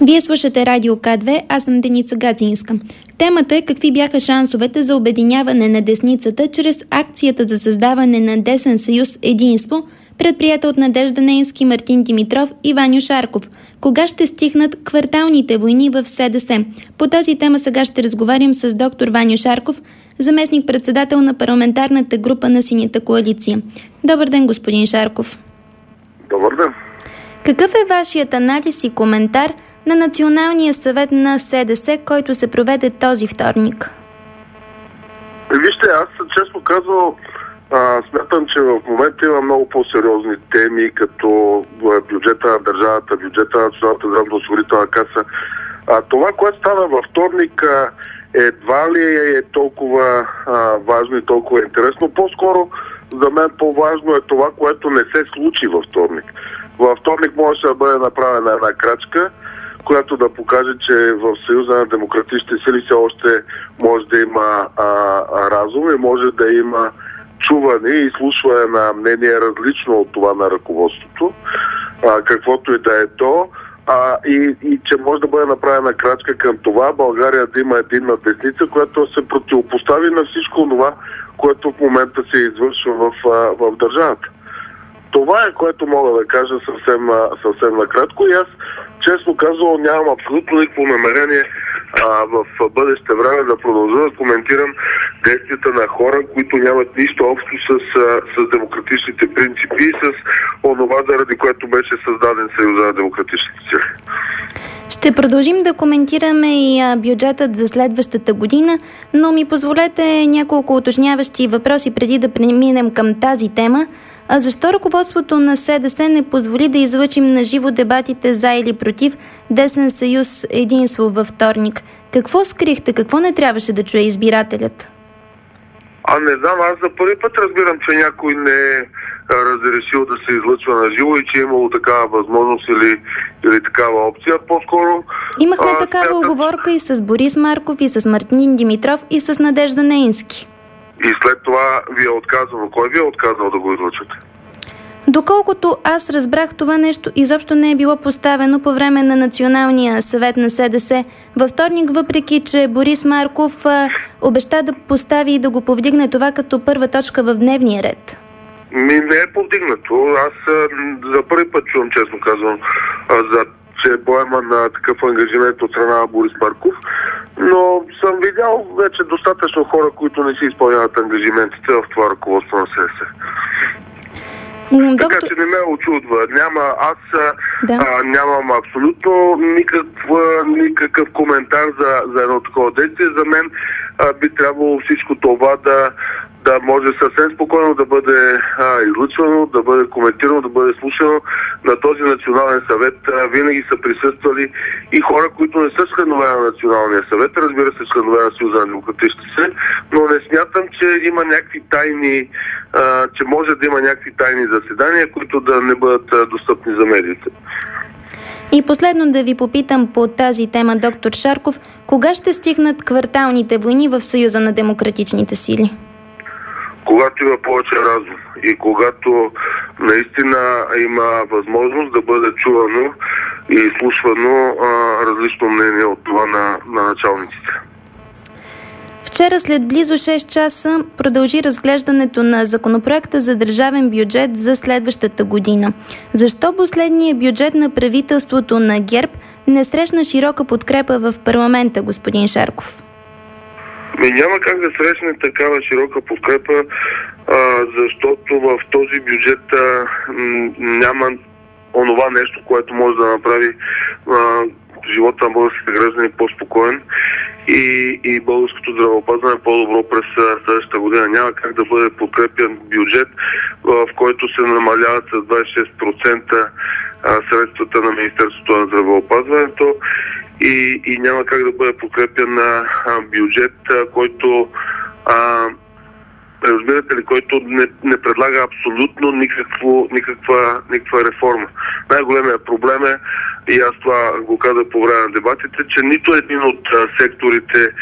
Вие слушате Радио К2, аз съм Деница Гацинска. Темата е какви бяха шансовете за обединяване на десницата чрез акцията за създаване на десен съюз Единство, предприета от Надежда Нейнски, Мартин Димитров и Ваньо Шарков. Кога ще стихнат кварталните войни в СДС? По тази тема сега ще разговарям с доктор Ваньо Шарков, заместник-председател на парламентарната група на Синята коалиция. Добър ден, господин Шарков. Добър ден. Какъв е вашият анализ и коментар на Националния съвет на СДС, който се проведе този вторник? Вижте, аз честно казвам, смятам, че в момента има много по-сериозни теми, като бюджета на държавата, бюджета на Националната здравноосигурителна каса. Това, което стана във вторник, едва ли е толкова важно и толкова интересно. По-скоро за мен по-важно е това, което не се случи във вторник. Във вторник можеше да бъде направена една крачка, която да покаже, че в Съюза на демократичните сили все още може да има разум и може да има чуване и изслушване на мнение различно от това на ръководството, каквото и да е то, и че може да бъде направена крачка към това България да има единна десница, която се противопостави на всичко това, което в момента се извършва в държавата. Това е, което мога да кажа съвсем накратко, и аз честно казвам нямам абсолютно никакво намерение в бъдеще време да продължа да коментирам действията на хора, които нямат нищо общо с демократичните принципи и с онова, заради което беше създаден Съюза на демократичните сили. Ще продължим да коментираме и бюджетът за следващата година, но ми позволете няколко уточняващи въпроси преди да преминем към тази тема. Защо ръководството на СДС не позволи да излъчим на живо дебатите за или против Десен съюз Единство във вторник? Какво скрихте? Какво не трябваше да чуе избирателят? Не знам, аз за първи път разбирам, че някой не е разрешил да се излъчва на живо и че е имало такава възможност или такава опция. По-скоро... Имахме такава уговорка и с Борис Марков, и с Мартин Димитров, и с Надежда Нейнски. И след това ви е отказано. Кой ви е отказал да го излъчвате? Доколкото аз разбрах, това нещо изобщо не е било поставено по време на Националния съвет на СДС във вторник, въпреки че Борис Марков обеща да постави и да го повдигне това като първа точка в дневния ред. Не е повдигнато. Аз за първи път чувам, честно казвам, че е поема на такъв ангажимент от страна на Борис Марков, но съм видял вече достатъчно хора, които не си изпълняват ангажиментите в това ръководство на СДС. Така че не ме очудва. Нямам абсолютно никакъв коментар за едно такова действие. За мен би трябвало всичко това да може съвсем спокойно да бъде излъчвано, да бъде коментирано, да бъде слушано. На този национален съвет винаги са присъствали и хора, които не са членове на Националния съвет, разбира се, членове на Съюза на демократичните сили, но не смятам, че има някакви тайни, че може да има някакви тайни заседания, които да не бъдат достъпни за медиите. И последно да ви попитам по тази тема, доктор Шарков, кога ще стигнат кварталните войни в Съюза на демократичните сили? Когато има повече разум и когато наистина има възможност да бъде чувано и изслушвано различно мнение от това на началниците. Вчера след близо 6 часа продължи разглеждането на законопроекта за държавен бюджет за следващата година. Защо последният бюджет на правителството на ГЕРБ не срещна широка подкрепа в парламента, господин Шарков? Няма как да срещне такава широка подкрепа, защото в този бюджет няма онова нещо, което може да направи живота на българските граждани по-спокоен и българското здравеопазване по-добро през следващата година. Няма как да бъде подкрепен бюджет, в който се намаляват с 26% средствата на Министерството на здравеопазването и няма как да бъде подкрепен на бюджет, който разбирате ли, който не предлага абсолютно никаква реформа. Най-големият проблем е, и аз това го казах по време на дебатите, че нито един от секторите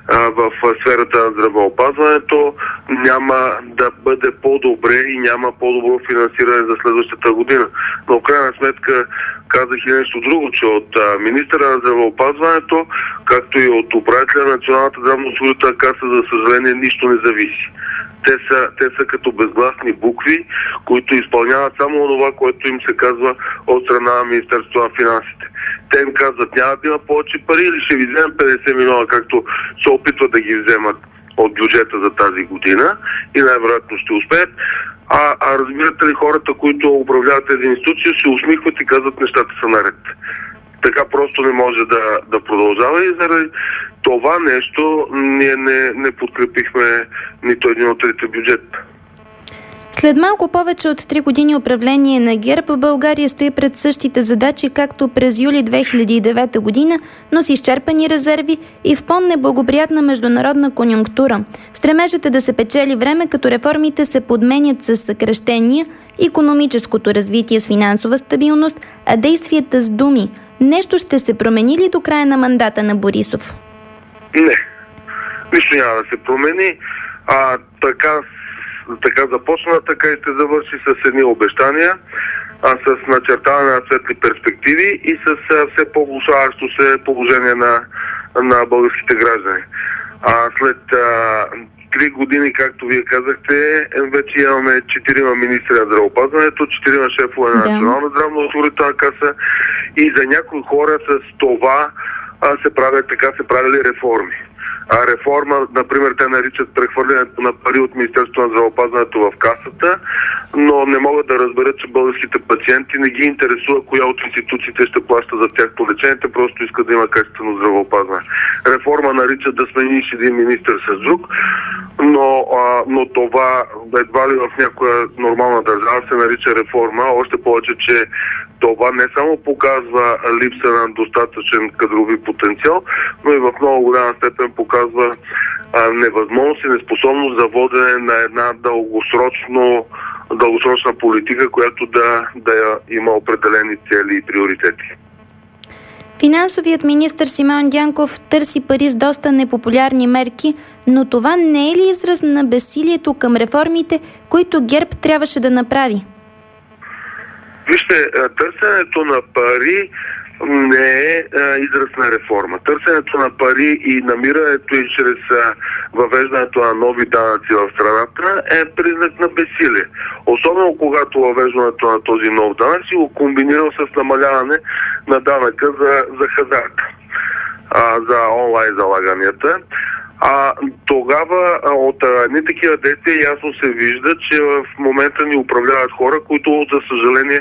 в сферата на здравеопазването, няма да бъде по-добре и няма по-добро финансиране за следващата година. Но в крайна сметка казах и нещо друго, че от министъра на здравеопазването, както и от управителя на Националната здравноосигурителна каса, за съжаление, нищо не зависи. Те са като безгласни букви, които изпълняват само това, което им се казва от страна на Министерството на финансите. Те им казват, няма да има повече пари или ще ви вземем 50 милиона, както се опитват да ги вземат от бюджета за тази година и най-вероятно ще успеят. А разбирате ли, хората, които управляват тези институции, се усмихват и казват, нещата са наред. Така просто не може да продължава и заради това нещо ние не подкрепихме нито един от трите бюджета. След малко повече от 3 години управление на ГЕРБ, България стои пред същите задачи, както през юли 2009 година, но с изчерпани резерви и в по-неблагоприятна международна конюнктура. Стремежът е да се печели време, като реформите се подменят с съкращения, икономическото развитие с финансова стабилност, а действията с думи. Нещо ще се промени ли до края на мандата на Борисов? Не. Нищо няма да се промени. Така започна, така и ще завърши с едни обещания, с начертаване на светли перспективи и с все по-влошаващо се положение на българските граждани. След 3 години, както вие казахте, вече имаме 4 министри на здравеопазването, 4 шефове на Национална здравноосигурителна каса и за някои хора с това се правили реформи. Реформа, например, те наричат прехвърлянето на пари от Министерството на здравеопазването в касата, но не могат да разберат, че българските пациенти не ги интересува коя от институциите ще плаща за тяхното лечение, те просто искат да има качествено здравеопазване. Реформа наричат да смениш един министър с друг, но това едва ли в някоя нормална държава се нарича реформа, още повече, че това не само показва липса на достатъчен кадрови потенциал, но и в много голяма степен показва невъзможност и неспособност за водене на една дългосрочна политика, която да има определени цели и приоритети. Финансовият министър Симеон Дянков търси пари с доста непопулярни мерки, но това не е ли израз на безсилието към реформите, които ГЕРБ трябваше да направи? Вижте, търсенето на пари не е израз на реформа. Търсенето на пари и намирането и чрез въвеждането на нови данъци в страната е признак на безсилие. Особено когато въвеждането на този нов данък си го комбинирал с намаляване на данъка за хазарта, за онлайн залаганията. Тогава от едни такива действия ясно се вижда, че в момента ни управляват хора, които, за съжаление,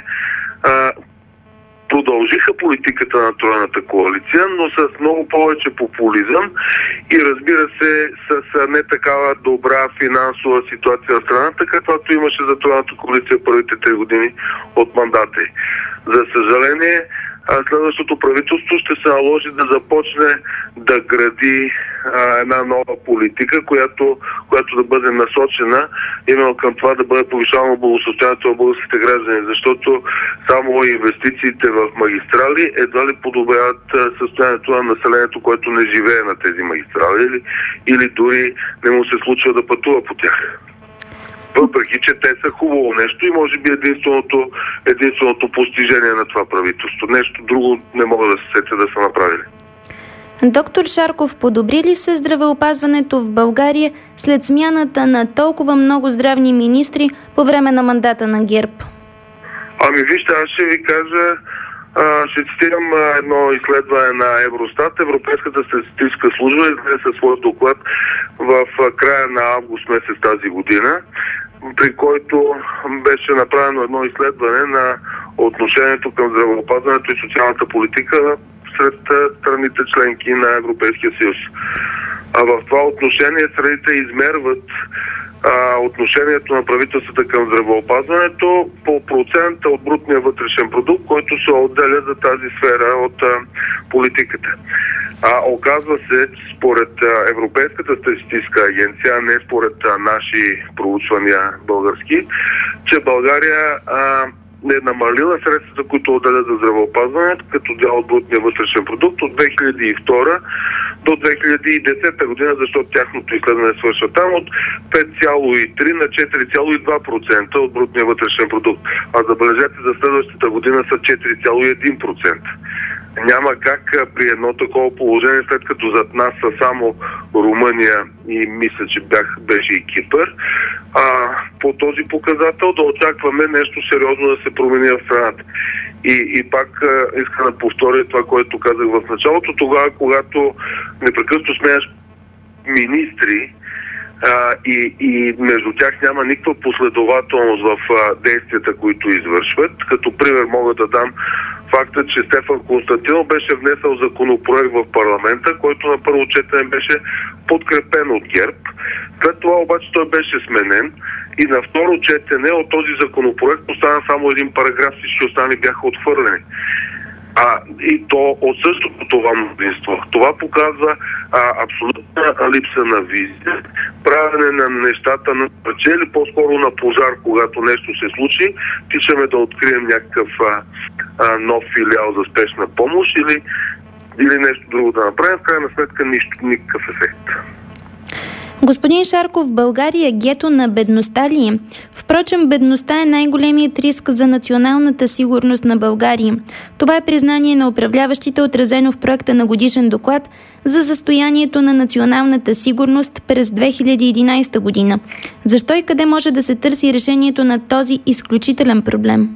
продължиха политиката на тройната коалиция, но с много повече популизъм и, разбира се, с не такава добра финансова ситуация в страната, каквато имаше за тройната коалиция първите 3 години от мандата й. За съжаление, следващото правителство ще се наложи да започне да гради една нова политика, която да бъде насочена именно към това да бъде повишавано благосъстоянието на българските граждани, защото само инвестициите в магистрали едва ли подобряват състоянието на населението, което не живее на тези магистрали или дори не му се случва да пътува по тях. Въпреки че те са хубаво нещо и може би единственото постижение на това правителство. Нещо друго не мога да се сетя да са направили. Доктор Шарков, подобри ли се здравеопазването в България след смяната на толкова много здравни министри по време на мандата на ГЕРБ? Вижте, аз ще ви кажа, ще цитирам едно изследване на Евростат. Европейската статистическа служба излезе със своя доклад в края на август месец тази година, при който беше направено едно изследване на отношението към здравеопазването и социалната политика сред страните членки на Европейския съюз. В това отношение страните измерват отношението на правителствата към здравеопазването по процент от брутния вътрешен продукт, който се отделя за тази сфера от политиката. Оказва се, според Европейската статистическа агенция, а не според наши проучвания български, че България е намалила средствата, които отделят за здравеопазването, като дял от брутния вътрешен продукт от 2002 до 2010 година, защото тяхното изследване свършва там, от 5,3 на 4,2% от брутния вътрешен продукт. А забележете, за следващата година са 4,1%. Няма как при едно такова положение, след като зад нас са само Румъния и мисля, че беше и Кипър, по този показател да очакваме нещо сериозно да се промени в страната. И пак искам да повторя това, което казах в началото. Тогава, когато непрекъснато сменяш министри и между тях няма никаква последователност в действията, които извършват. Като пример мога да дам факта, че Стефан Константинов беше внесъл законопроект в парламента, който на първо четене беше подкрепен от ГЕРБ. След това обаче той беше сменен и на второ четене от този законопроект остана само един параграф, всички останали бяха отхвърлени. И то от същото това мнозинство. Това показва абсолютна липса на визия, правене на нещата на парче или по-скоро на пожар, когато нещо се случи, тичаме да открием някакъв нов филиал за спешна помощ или нещо друго да направим. В крайна сметка никакъв ефект. Господин Шарков, България гето на бедността ли е? Впрочем, бедността е най-големият риск за националната сигурност на България. Това е признание на управляващите, отразено в проекта на годишен доклад за състоянието на националната сигурност през 2011 година. Защо и къде може да се търси решението на този изключителен проблем?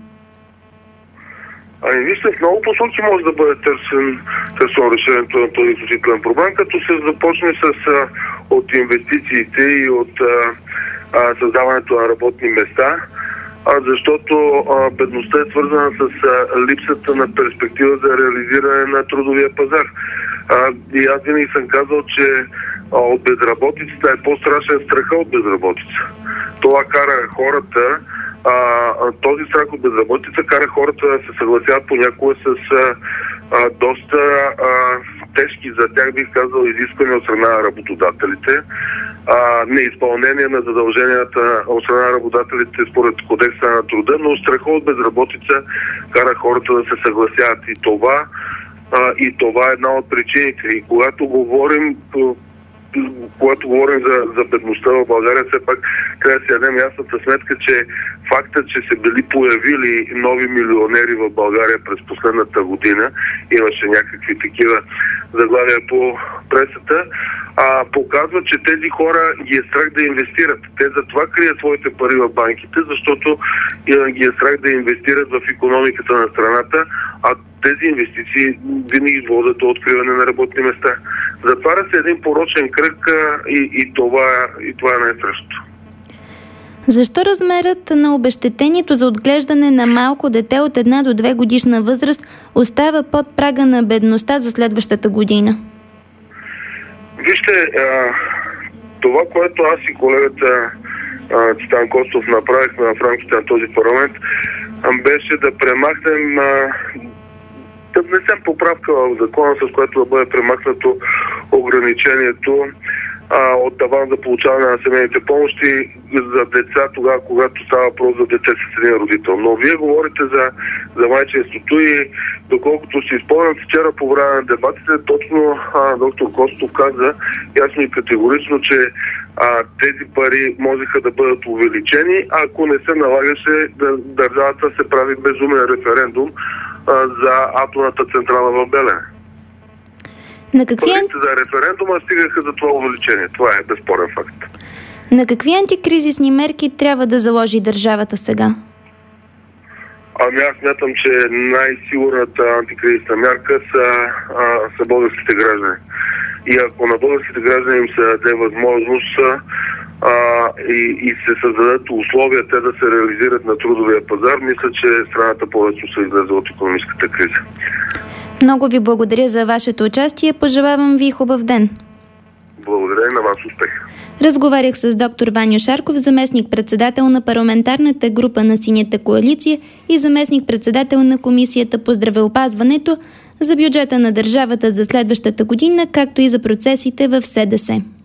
Вижте, в много посоки може да бъде търсено решението на този изключителен проблем, като се започне от инвестициите и от създаването на работни места, защото бедността е свързана с липсата на перспектива за реализиране на трудовия пазар. И аз винаги съм казал, че от безработицата е по-страшен страха от безработица. Това кара хората, този страх от безработица кара хората да се съгласяват понякога с доста тежки за тях, бих казал, изисквания от страна на работодателите, неизпълнение на задълженията от страна на работодателите според Кодекса на труда, но страха от безработица кара хората да се съгласяват. И това е една от причините. И когато говорим за бедността в България, все пак трябва да си дадем ясната сметка, че фактът, че се били появили нови милионери в България през последната година, имаше някакви такива заглавия по пресата, показва, че тези хора ги е страх да инвестират. Те затова крият своите пари в банките, защото ги е страх да инвестират в икономиката на страната, а тези инвестиции винаги водят до откриване на работни места. Затваря се един порочен кръг и това е най-страшното. Защо размерът на обезщетението за отглеждане на малко дете от 1 до 2 годишна възраст остава под прага на бедността за следващата година? Вижте, това, което аз и колегата Цветан Костов направихме в рамките на този парламент, беше да премахнем, да внесем поправка в закона, с което да бъде премахнато ограничението от таван за получаване на семейните помощи за деца, тогава, когато става въпрос за дете с един родител. Но вие говорите за майчинството и доколкото си спомням, вчера по време на дебатите, точно доктор Костов каза ясно и категорично, че тези пари можеха да бъдат увеличени, ако не се налагаше държавата се прави безумен референдум за атомната централа в Белене. Парите за референдума стигаха за това увеличение. Това е безспорен факт. На какви антикризисни мерки трябва да заложи държавата сега? Аз смятам, че най-сигурната антикризисна мярка са българските граждани. И ако на българските граждани им се даде възможност и се създадат условия те да се реализират на трудовия пазар, мисля, че страната по-лесно се излезе от икономическата криза. Много ви благодаря за вашето участие. Пожелавам ви хубав ден. Благодаря и на вас успех. Разговарях с доктор Ваньо Шарков, заместник-председател на парламентарната група на Синята коалиция и заместник-председател на Комисията по здравеопазването, за бюджета на държавата за следващата година, както и за процесите в СДС.